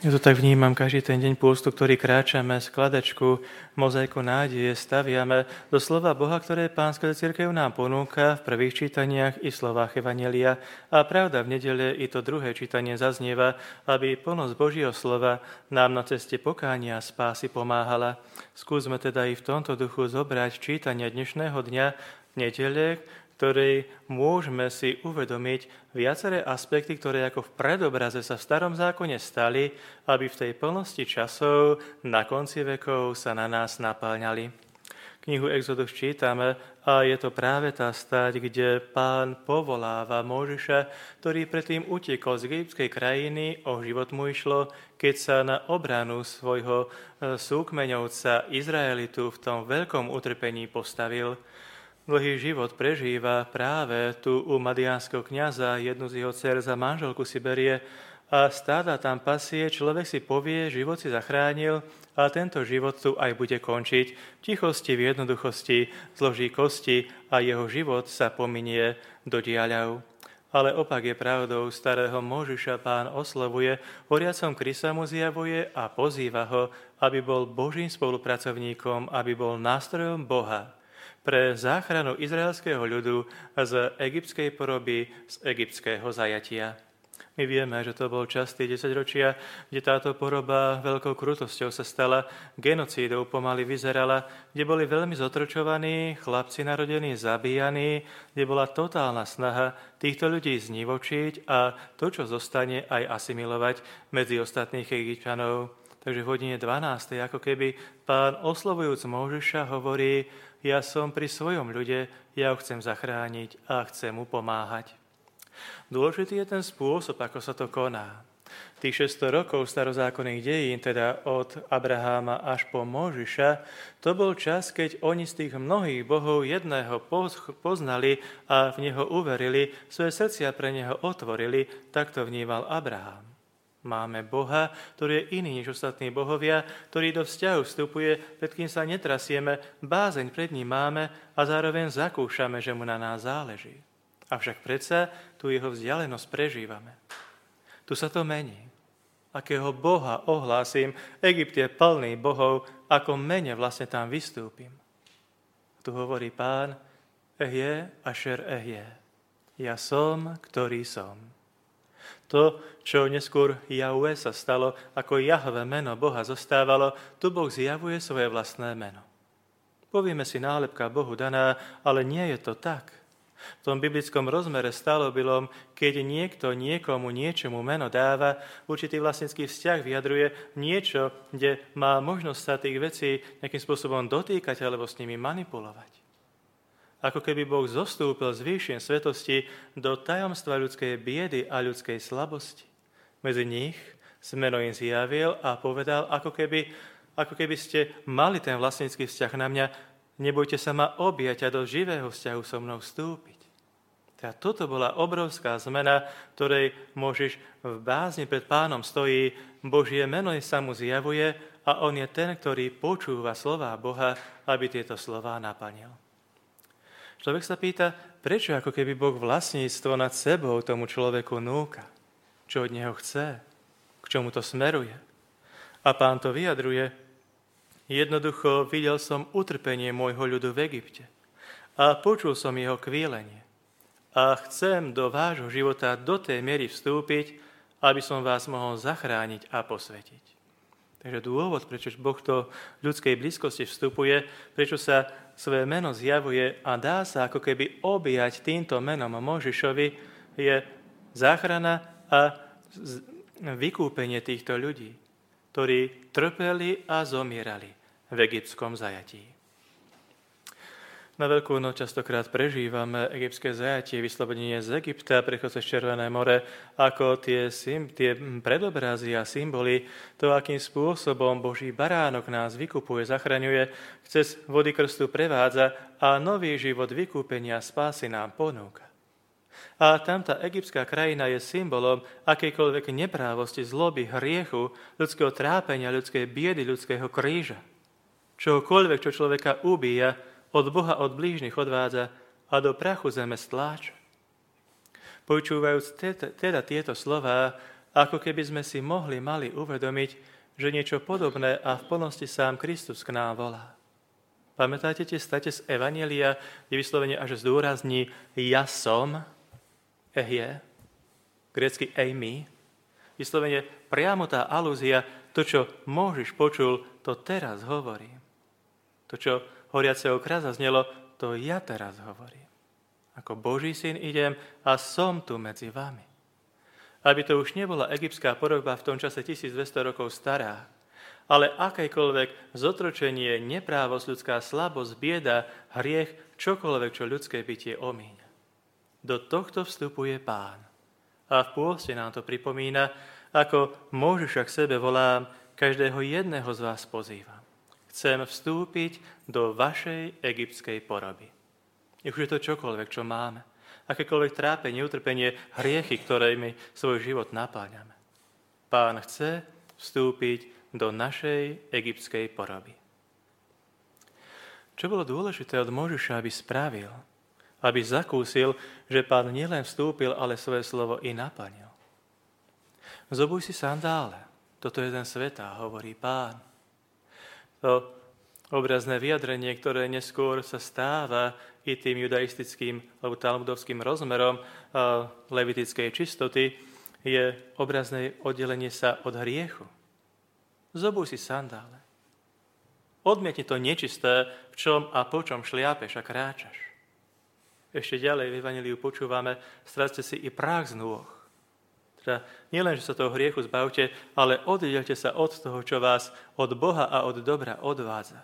Ja to tak vnímam každý ten deň pôstu, ktorý kráčame, skladačku, mozaiku nádeje staviame do slova Boha, ktoré Pánska cirkev nám ponúka v prvých čítaniach i slovách Evanjelia. A pravda, v nedele i to druhé čítanie zaznieva, aby plnosť Božieho slova nám na ceste pokánia a spásy pomáhala. Skúsme teda i v tomto duchu zobrať čítania dnešného dňa nedele, ktorej môžeme si uvedomiť viaceré aspekty, ktoré ako v predobraze sa v Starom zákone stali, aby v tej plnosti časov na konci vekov sa na nás napáľňali. Knihu Exodus čítame a je to práve tá stať, kde Pán povoláva Mojžiša, ktorý predtým utekol z egyptskej krajiny, o život mu išlo, keď sa na obranu svojho súkmeňovca Izraelitu v tom veľkom utrpení postavil. Dlhý život prežíva práve tu u madiánskeho kňaza, jednu z jeho dcer za manželku si berie a stáda tam pasie, človek si povie, život si zachránil a tento život tu aj bude končiť. V tichosti, v jednoduchosti zloží kosti a jeho život sa pominie do diaľav. Ale opak je pravdou, starého Mojžiša Pán oslovuje, horiacom krysa mu zjavuje a pozýva ho, aby bol Božím spolupracovníkom, aby bol nástrojom Boha pre záchranu izraelského ľudu z egyptskej poroby, z egyptského zajatia. My vieme, že to bol čas tie 10 ročia, kde táto poroba veľkou krutosťou sa stala, genocídou pomaly vyzerala, kde boli veľmi zotročovaní, chlapci narodení zabíjaní, kde bola totálna snaha týchto ľudí znivočiť a to, čo zostane, aj asimilovať medzi ostatných Egypťanov. Takže v hodine 12. ako keby Pán oslovujúc Mojžiša hovorí: ja som pri svojom ľude, ja ho chcem zachrániť a chcem mu pomáhať. Dôležitý je ten spôsob, ako sa to koná. Tých 600 rokov starozákonných dejín, teda od Abraháma až po Mojžiša, to bol čas, keď oni z tých mnohých bohov jedného poznali a v neho uverili, svoje srdcia pre neho otvorili, tak to vnímal Abraham. Máme Boha, ktorý je iný než ostatní bohovia, ktorý do vzťahu vstupuje, pred kým sa netrasieme, bázeň pred ním máme a zároveň zakúšame, že mu na nás záleží. Avšak predsa tu jeho vzdialenosť prežívame. Tu sa to mení. Akého Boha ohlásim, Egypt je plný bohov, ako mene vlastne tam vystúpim. Tu hovorí Pán: Ehje ašer ehje. Ja som, ktorý som. To, čo neskôr Jahve sa stalo, ako Jahve meno Boha zostávalo, tu Boh zjavuje svoje vlastné meno. Povieme si nálepka Bohu daná, ale nie je to tak. V tom biblickom rozmere stalobilom, keď niekto niekomu niečomu meno dáva, určitý vlastnický vzťah vyjadruje niečo, kde má možnosť sa tých vecí nejakým spôsobom dotýkať alebo s nimi manipulovať. Ako keby Boh zostúpil z výšin svetosti do tajomstva ľudskej biedy a ľudskej slabosti. Medzi nich meno im zjavil a povedal, ako keby ste mali ten vlastnícky vzťah na mňa, nebojte sa ma objať a do živého vzťahu so mnou vstúpiť. Teda toto bola obrovská zmena, ktorej môžeš v bázni pred Pánom stojí, Božie meno sa mu zjavuje a on je ten, ktorý počúva slová Boha, aby tieto slová naplnil. Človek sa pýta, prečo ako keby Boh vlastníctvo nad sebou tomu človeku núka? Čo od neho chce? K čomu to smeruje? A Pán to vyjadruje: jednoducho videl som utrpenie môjho ľudu v Egypte a počul som jeho kvílenie. A chcem do vášho života do tej miery vstúpiť, aby som vás mohol zachrániť a posvetiť. Takže dôvod, prečo Boh do ľudskej blízkosti vstupuje, prečo sa svoje meno zjavuje a dá sa ako keby objať týmto menom Mojžišovi, je záchrana a vykúpenie týchto ľudí, ktorí trpeli a zomierali v egyptskom zajatí. Na Veľkú noc častokrát prežívame egyptské zajatie, vyslobodenie z Egypta, prechod cez Červené more, ako tie predobrazy a symboly, to, akým spôsobom Boží baránok nás vykupuje, zachraňuje, cez vody krstu prevádza a nový život vykúpenia spásy nám ponúka. A tamtá egyptská krajina je symbolom akejkoľvek neprávosti, zloby, hriechu, ľudského trápenia, ľudskej biedy, ľudského kríža. Čohokoľvek, čo človeka ubíja, od Boha, od blížnych odvádza a do prachu zeme stláča. Počúvajúc teda tieto slová, ako keby sme si mali uvedomiť, že niečo podobné a v plnosti sám Kristus k nám volá. Pamätáte tie state z Evanjelia, kde vyslovene až zdôrazní ja som, je, grécky eimi, vyslovene priamo tá alúzia, to, čo Mojžiš počul, to teraz hovorím. To, čo horiaceho kráľa znelo, to ja teraz hovorím. Ako Boží syn idem a som tu medzi vami. Aby to už nebola egyptská podoba v tom čase 1200 rokov stará, ale akékoľvek zotročenie, neprávosť, ľudská slabosť, bieda, hriech, čokoľvek, čo ľudské bytie omíňa. Do tohto vstupuje Pán. A v pôste nám to pripomína, ako Mojžiša k sebe volám, každého jedného z vás pozývam. Chcem vstúpiť do vašej egyptskej poroby. Už je to čokoľvek, čo máme. Akékoľvek trápenie, utrpenie, hriechy, ktorými svoj život napáňame. Pán chce vstúpiť do našej egyptskej poroby. Čo bolo dôležité od Mojžiša, aby spravil? Aby zakúsil, že Pán nielen vstúpil, ale svoje slovo i naplnil. Zobuj si sandále. Toto je ten svetá, hovorí Pán. To obrazné vyjadrenie, ktoré neskôr sa stáva i tým judaistickým alebo talmudovským rozmerom levitickej čistoty, je obrazné oddelenie sa od hriechu. Zobuj si sandále. Odmietni to nečisté, v čom a po čom šliapeš a kráčaš. Ešte ďalej v Evanjeliu počúvame, stráťte si i prách z nôh. Teda nielen, že sa toho hriechu zbavte, ale oddelte sa od toho, čo vás od Boha a od dobra odvádza.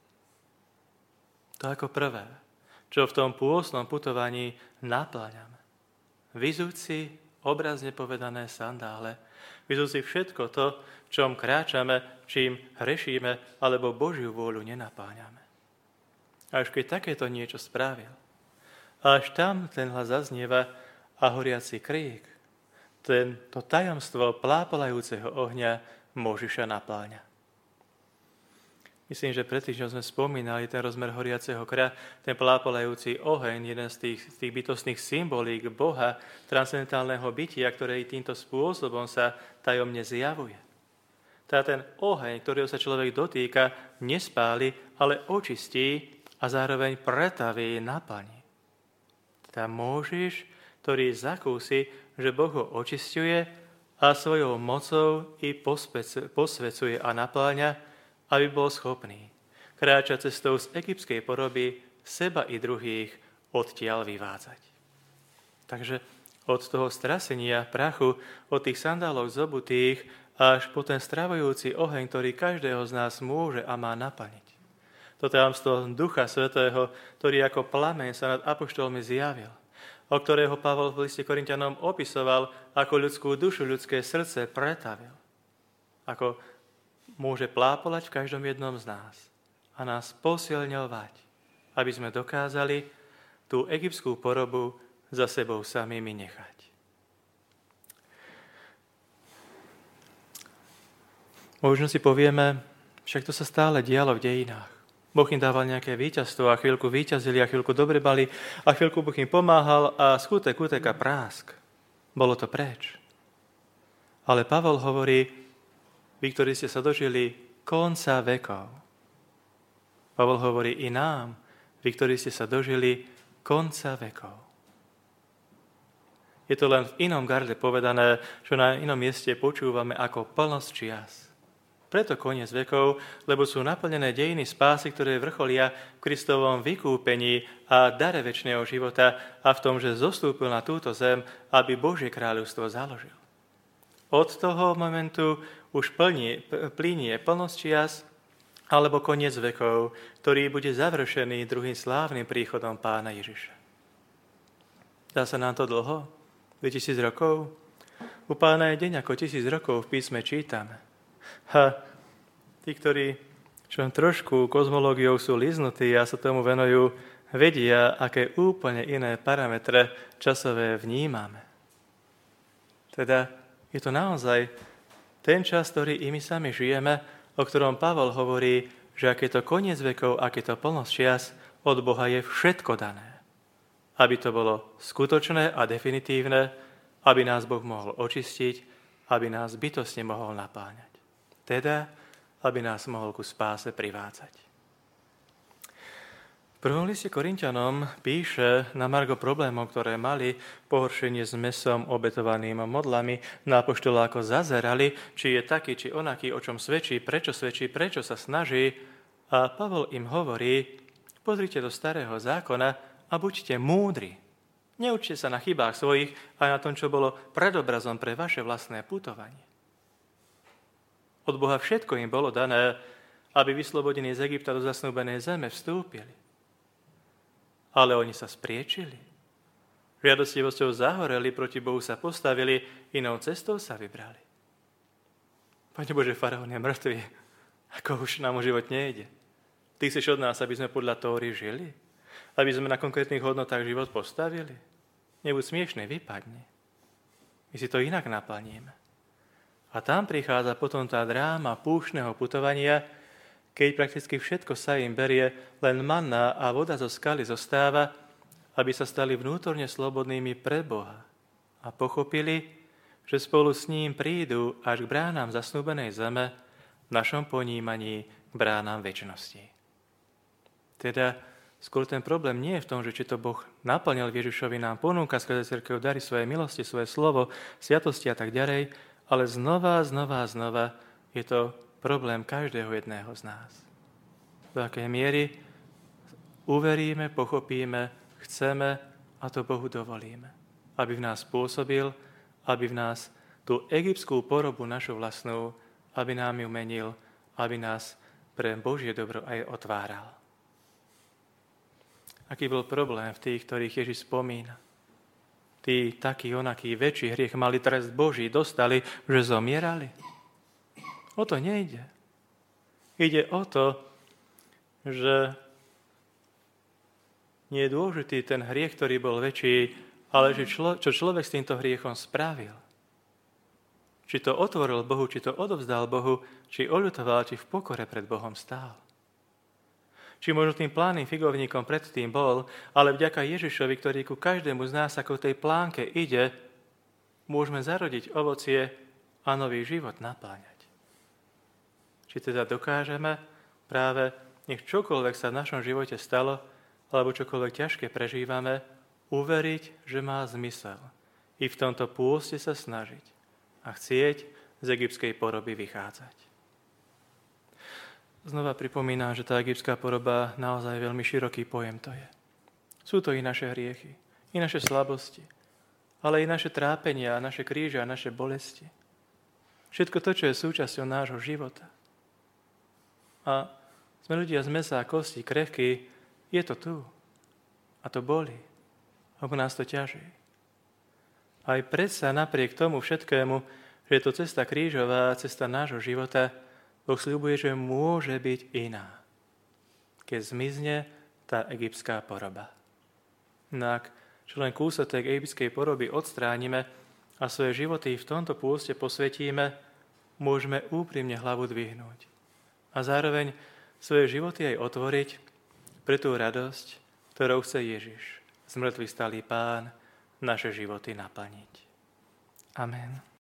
To ako prvé, čo v tom pôstnom putovaní napláňame. Vyzuť si, obrazne povedané, sandále. Vyzuť si všetko to, v čom kráčame, čím hrešíme, alebo Božiu vôľu nenapáňame. A až keď takéto niečo spravil, až tam ten hlas zaznieva a horiaci krík, to tajomstvo plápolajúceho ohňa Mojžiša napláňa. Myslím, že pred týždňom sme spomínali ten rozmer horiaceho kra, ten plápolajúci oheň, jeden z tých bytostných symbolík Boha, transcendentálneho bytia, ktoré týmto spôsobom sa tajomne zjavuje. Ten oheň, ktorého sa človek dotýka, nespáli, ale očistí a zároveň pretaví, naplní. Mojžiš, ktorý zakúsi, že Boh ho očisťuje a svojou mocou i posvecuje a napláňa, aby bol schopný kráčať cestou z egyptskej poroby seba i druhých odtiaľ vyvádzať. Takže od toho strasenia prachu, od tých sandálov zobutých, až po ten stravujúci oheň, ktorý každého z nás môže a má naplniť. To tajomstvo Ducha Svätého, ktorý ako plameň sa nad apoštolmi zjavil, o ktorého Pavol v liste Korinťanom opisoval, ako ľudskú dušu, ľudské srdce pretavil. Ako môže plápolať v každom jednom z nás a nás posilňovať, aby sme dokázali tú egyptskú porobu za sebou samými nechať. Možno si povieme, však to sa stále dialo v dejinách. Boh im dával nejaké víťazstvo a chvíľku víťazili a chvíľku dobre bali a chvíľku Boh im pomáhal a skutek a prásk. Bolo to preč. Ale Pavol hovorí, vy, ktorí ste sa dožili konca vekov. Pavol hovorí i nám, vy, ktorí ste sa dožili konca vekov. Je to len v inom garde povedané, čo na inom mieste počúvame ako plnosť čias. Preto koniec vekov, lebo sú naplnené dejiny spásy, ktoré vrcholia v Kristovom vykúpení a dare večného života a v tom, že zostúpil na túto zem, aby Božie kráľovstvo založil. Od toho momentu už plynie plnosť čias alebo koniec vekov, ktorý bude završený druhým slávnym príchodom Pána Ježiša. Dá sa nám to dlho? 2000 rokov? U Pána je deň ako 1000 rokov v písme čítame. Tí, ktorí čo trošku kozmológiou sú liznutí a sa tomu venujú, vedia, aké úplne iné parametre časové vnímame. Teda je to naozaj ten čas, ktorý i my sami žijeme, o ktorom Pavol hovorí, že ak je to koniec vekov, ak je to plnosť čias, od Boha je všetko dané. Aby to bolo skutočné a definitívne, aby nás Boh mohol očistiť aby nás bytostne mohol napáňať. Teda, aby nás mohol ku spáse privádzať. V prvom liste Korinťanom píše na margo problémov, ktoré mali, pohoršenie s mesom obetovaným modlami, na apoštola ako zazerali, či je taký, či onaký, o čom svedčí, prečo sa snaží. A Pavol im hovorí, pozrite do starého zákona a buďte múdri. Neučte sa na chybách svojich aj na tom, čo bolo predobrazom pre vaše vlastné putovanie. Od Boha všetko im bolo dané, aby vyslobodení z Egypta do zasnúbenej zeme vstúpili. Ale oni sa spriečili. Žiadostivosťou zahoreli, proti Bohu sa postavili, inou cestou sa vybrali. Pane Bože, faraón je mŕtvý, ako už nám o život nejde. Ty chceš od nás, aby sme podľa Tóry žili? Aby sme na konkrétnych hodnotách život postavili? Nebuď smiešný, vypadni. My si to inak naplníme. A tam prichádza potom tá dráma púštneho putovania, keď prakticky všetko sa im berie, len manna a voda zo skaly zostáva, aby sa stali vnútorne slobodnými pre Boha a pochopili, že spolu s ním prídu až k bránám zasnúbenej zeme, v našom ponímaní k bránám večnosti. Teda skôr ten problém nie je v tom, že či to Boh naplnil Ježišovi, nám ponúka skrze cirkev dary svoje milosti, svoje slovo, sviatosti a tak ďalej, ale znova je to problém každého jedného z nás. Do akej miery uveríme, pochopíme, chceme a to Bohu dovolíme. Aby v nás pôsobil, aby v nás tú egyptskú porobu našu vlastnú, aby nám ju menil, aby nás pre Božie dobro aj otváral. Aký bol problém v tých, ktorých Ježiš spomína? Tí taký, onaký, väčší hriech mali trest Boží, dostali, že zomierali. O to nejde. Ide o to, že nie je dôležitý ten hriech, ktorý bol väčší, ale že čo človek s týmto hriechom spravil. Či to otvoril Bohu, či to odovzdal Bohu, či oľutoval, či v pokore pred Bohom stál. Či možno tým plánnym figovníkom predtým bol, ale vďaka Ježišovi, ktorý ku každému z nás ako tej plánke ide, môžeme zarodiť ovocie a nový život napáňať. Či teda dokážeme práve, nech čokoľvek sa v našom živote stalo, alebo čokoľvek ťažké prežívame, uveriť, že má zmysel. I v tomto pôste sa snažiť a chcieť z egyptskej poroby vychádzať. Znova pripomínam, že tá egyptská poroba naozaj veľmi široký pojem to je. Sú to i naše hriechy, i naše slabosti, ale i naše trápenia, naše kríže a naše bolesti. Všetko to, čo je súčasťou nášho života. A sme ľudia z mäsa a kosti, krehkí, je to tu. A to bolí. Ako nás to ťaží. Aj predsa napriek tomu všetkému, že je to cesta krížová, cesta nášho života, Boh sľubuje, že môže byť iná. Keď zmizne tá egyptská poroba. No ak čo len kúsok tej egyptskej poroby odstránime a svoje životy v tomto pôste posvetíme, môžeme úprimne hlavu dvihnúť. A zároveň svoje životy aj otvoriť pre tú radosť, ktorou chce Ježiš, zmŕtvych stalý Pán, naše životy naplniť. Amen.